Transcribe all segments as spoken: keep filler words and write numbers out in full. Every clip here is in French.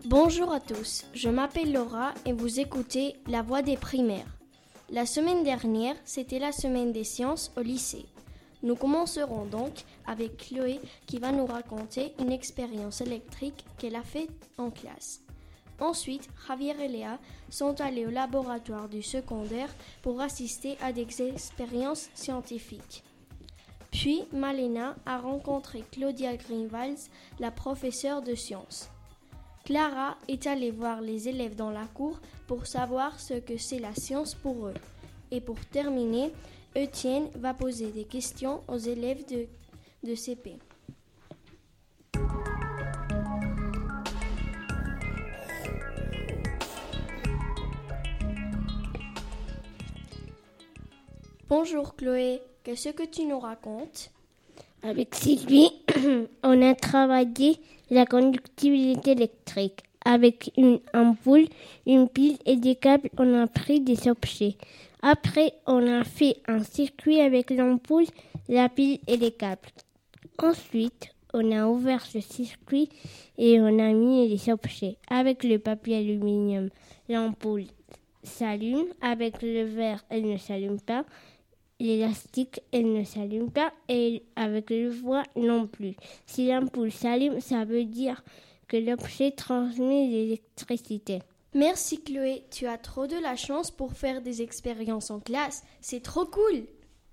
Bonjour à tous, je m'appelle Laura et vous écoutez La Voix des primaires. La semaine dernière, c'était la semaine des sciences au lycée. Nous commencerons donc avec Chloé qui va nous raconter une expérience électrique qu'elle a faite en classe. Ensuite, Javier et Léa sont allés au laboratoire du secondaire pour assister à des expériences scientifiques. Puis, Malena a rencontré Claudia Greenwald, la professeure de sciences. Clara est allée voir les élèves dans la cour pour savoir ce que c'est la science pour eux. Et pour terminer, Étienne va poser des questions aux élèves de, de C P. Bonjour Chloé, qu'est-ce que tu nous racontes ? Avec Sylvie, on a travaillé la conductivité électrique. Avec une ampoule, une pile et des câbles, on a pris des objets. Après, on a fait un circuit avec l'ampoule, la pile et les câbles. Ensuite, on a ouvert ce circuit et on a mis les objets. Avec le papier aluminium, l'ampoule s'allume. Avec le verre, elle ne s'allume pas. L'élastique, elle ne s'allume pas. Et avec le voie, non plus. Si l'ampoule s'allume, ça veut dire que l'objet transmet l'électricité. Merci Chloé, tu as trop de la chance pour faire des expériences en classe. C'est trop cool!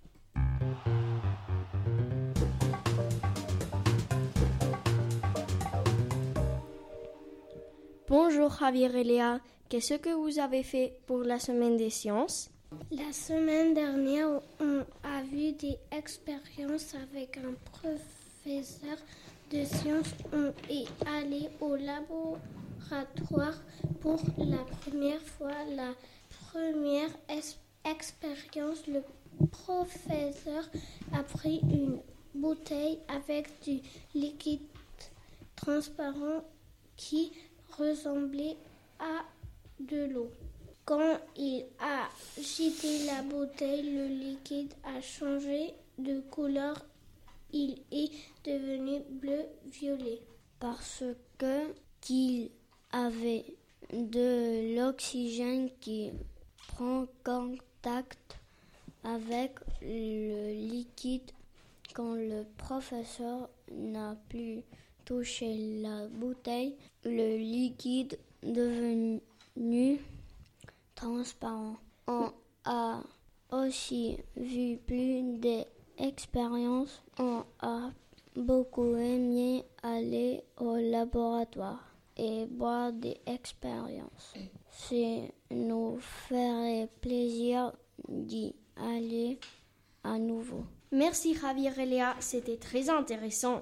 Bonjour Javier et Léa, qu'est-ce que vous avez fait pour la semaine des sciences? La semaine dernière, on a vu des expériences avec un professeur de sciences. On est allé au laboratoire pour la première fois. La première es- expérience, le professeur a pris une bouteille avec du liquide transparent qui ressemblait à de l'eau. Quand il a agité la bouteille, le liquide a changé de couleur. Il est devenu bleu-violet. Parce que qu'il avait de l'oxygène qui prend contact avec le liquide quand le professeur n'a plus touché la bouteille, le liquide devenu transparent. On a aussi vu plus d'expériences. On a beaucoup aimé aller au laboratoire et voir des expériences. Ça nous ferait plaisir d'y aller à nouveau. Merci Javier et Léa, c'était très intéressant.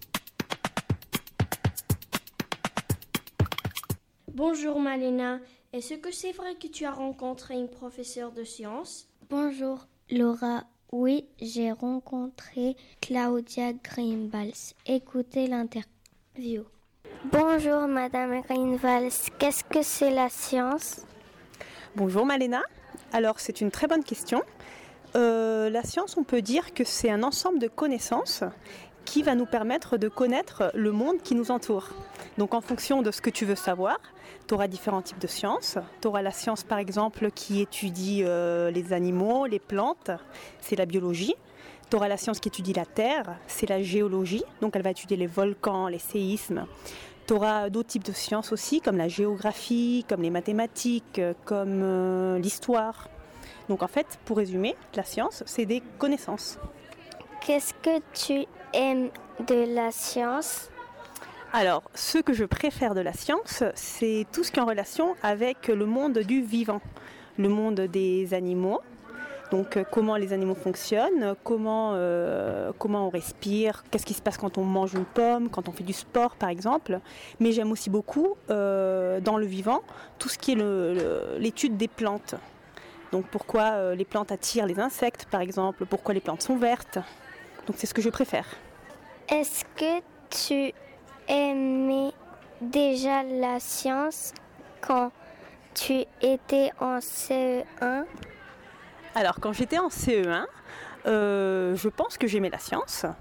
Bonjour Malena, est-ce que c'est vrai que tu as rencontré une professeure de sciences? Bonjour Laura, oui, j'ai rencontré Claudia Greenwald. Écoutez l'interview. Bonjour Madame Greenwald, qu'est-ce que c'est la science? Bonjour Malena, alors c'est une très bonne question. Euh, la science, on peut dire que c'est un ensemble de connaissances qui va nous permettre de connaître le monde qui nous entoure. Donc en fonction de ce que tu veux savoir, tu auras différents types de sciences. Tu auras la science par exemple qui étudie euh, les animaux, les plantes, c'est la biologie. Tu auras la science qui étudie la terre, c'est la géologie, donc elle va étudier les volcans, les séismes. Tu auras d'autres types de sciences aussi comme la géographie, comme les mathématiques, comme euh, l'histoire. Donc en fait, pour résumer, la science, c'est des connaissances. Qu'est-ce que tu aimes de la science? Alors, ce que je préfère de la science, c'est tout ce qui est en relation avec le monde du vivant, le monde des animaux. Donc, euh, comment les animaux fonctionnent, comment, euh, comment on respire, qu'est-ce qui se passe quand on mange une pomme, quand on fait du sport, par exemple. Mais j'aime aussi beaucoup, euh, dans le vivant, tout ce qui est le, le, l'étude des plantes. Donc, pourquoi euh, les plantes attirent les insectes, par exemple, pourquoi les plantes sont vertes. Donc, c'est ce que je préfère. Est-ce que tu aimais déjà la science quand tu étais en C E un? Alors, quand j'étais en C E un, euh, je pense que j'aimais la science.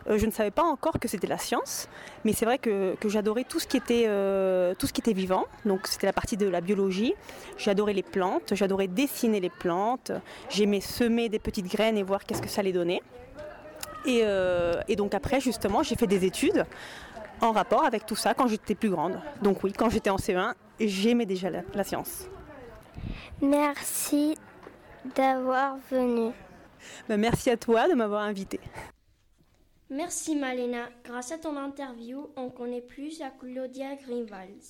euh, je ne savais pas encore que c'était la science, mais c'est vrai que, que j'adorais tout ce qui était, euh, tout ce qui était vivant. Donc c'était la partie de la biologie. J'adorais les plantes, j'adorais dessiner les plantes. J'aimais semer des petites graines et voir qu'est-ce que ça allait donner. Et, euh, et donc après, justement, j'ai fait des études en rapport avec tout ça quand j'étais plus grande. Donc oui, quand j'étais en C E un, j'aimais déjà la, la science. Merci d'avoir venu. Ben, merci à toi de m'avoir invitée. Merci Malena. Grâce à ton interview, on connaît plus à Claudia Greenwald.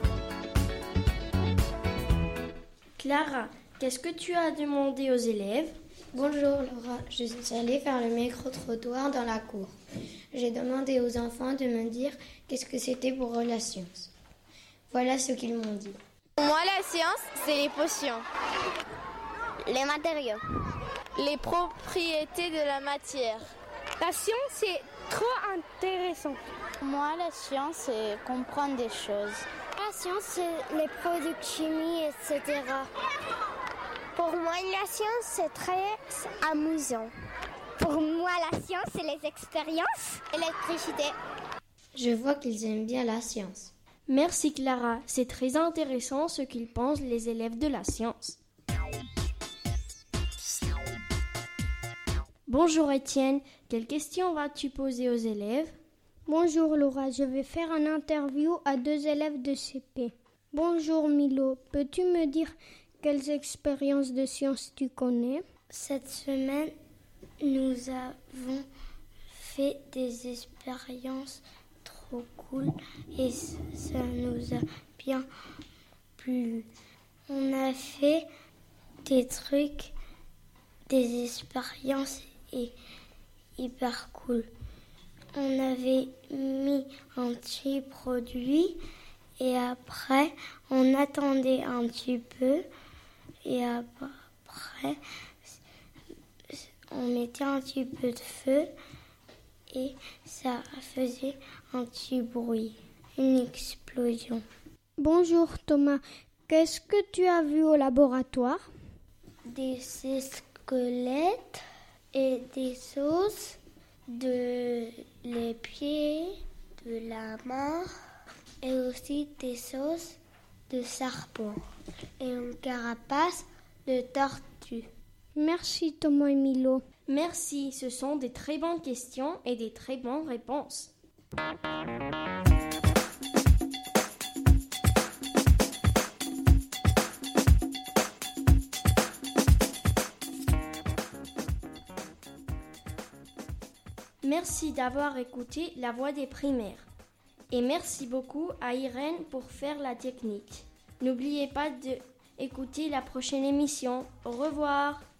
Clara, qu'est-ce que tu as demandé aux élèves? Bonjour Laura, je suis allée faire le micro-trottoir dans la cour. J'ai demandé aux enfants de me dire qu'est-ce que c'était pour eux la science. Voilà ce qu'ils m'ont dit. Pour moi, la science, c'est les potions, Les matériaux, les propriétés de la matière. La science, c'est trop intéressant. Pour moi, la science, c'est comprendre des choses. la science, c'est les produits de chimie, et cetera. Pour moi, la science, c'est très amusant. Pour moi, la science, c'est les expériences. Électricité. Je vois qu'ils aiment bien la science. Merci Clara, c'est très intéressant ce qu'ils pensent les élèves de la science. Bonjour Étienne, quelles questions vas-tu poser aux élèves? Bonjour Laura, je vais faire une interview à deux élèves de C P. Bonjour Milo, peux-tu me dire quelles expériences de science tu connais? Cette semaine, nous avons fait des expériences trop cool et ça nous a bien plu. On a fait des trucs, des expériences et hyper cool. On avait mis un petit produit et après on attendait un petit peu et après on mettait un petit peu de feu et ça faisait un petit bruit, une explosion. Bonjour Thomas, qu'est-ce que tu as vu au laboratoire? Des squelettes et des os, de les pieds, de la main et aussi des os de serpent et une carapace de tortue. Merci Thomas et Milo. Merci, ce sont des très bonnes questions et des très bonnes réponses. Merci d'avoir écouté La Voix des primaires. Et merci beaucoup à Irène pour faire la technique. N'oubliez pas d'écouter la prochaine émission. Au revoir.